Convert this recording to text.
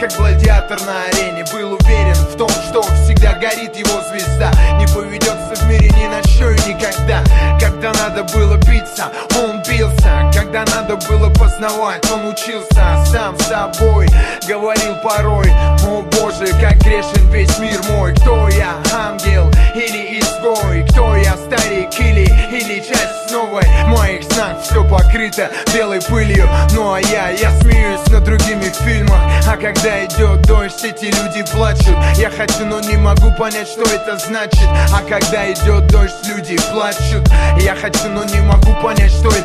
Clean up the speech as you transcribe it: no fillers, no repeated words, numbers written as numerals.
как гладиатор на арене. Был уверен в том, что всегда горит его звезда. Не поведется в мире ни на что и никогда. Когда надо было биться, он бился. Когда надо было познавать, он учился. Сам с собой говорил порой: о боже, как грешен весь мир мой. Кто я, ангел или изгой? Кто я, старик или часть новой? Моих снах все покрыто белой пылью. Ну а я смеюсь над другими в фильмах. А когда идет дождь, эти люди плачут. Я хочу, но не могу понять, что это значит. А когда идет дождь, люди плачут. Я хочу, но не могу понять, что это